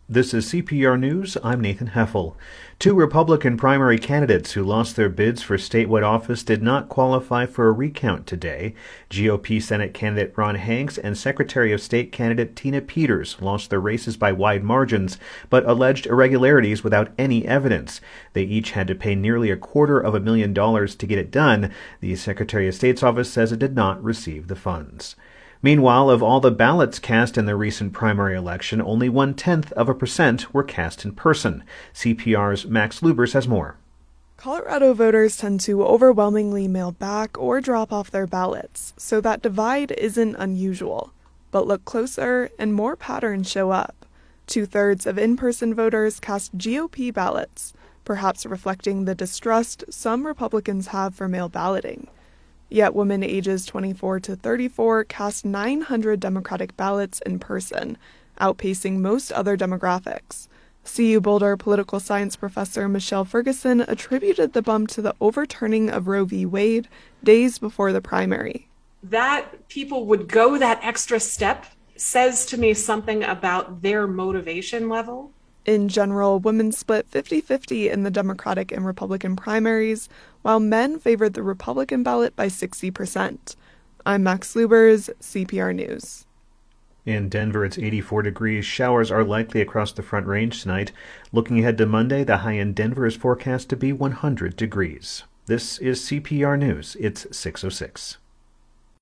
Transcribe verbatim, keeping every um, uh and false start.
This is C P R News. I'm Nathan Heffel. Two Republican primary candidates who lost their bids for statewide office did not qualify for a recount today. G O P Senate candidate Ron Hanks and Secretary of State candidate Tina Peters lost their races by wide margins, but alleged irregularities without any evidence. They each had to pay nearly a quarter of a million dollars to get it done. The Secretary of State's office says it did not receive the funds. Meanwhile, of all the ballots cast in the recent primary election, only one-tenth of a percent were cast in person. C P R's Max Lubers has more. Colorado voters tend to overwhelmingly mail back or drop off their ballots, so that divide isn't unusual. But look closer, and more patterns show up. Two-thirds of in-person voters cast G O P ballots, perhaps reflecting the distrust some Republicans have for mail balloting. Yet women ages twenty-four to thirty-four cast nine hundred Democratic ballots in person, outpacing most other demographics. C U Boulder political science professor Michelle Ferguson attributed the bump to the overturning of Roe v. Wade days before the primary. That people would go that extra step says to me something about their motivation level. In general, women split fifty-fifty in the Democratic and Republican primaries, while men favored the Republican ballot by sixty percent. I'm Max Lubers, C P R News. In Denver, it's eighty-four degrees. Showers are likely across the Front Range tonight. Looking ahead to Monday, the high in Denver is forecast to be one hundred degrees. This is C P R News. It's six oh six.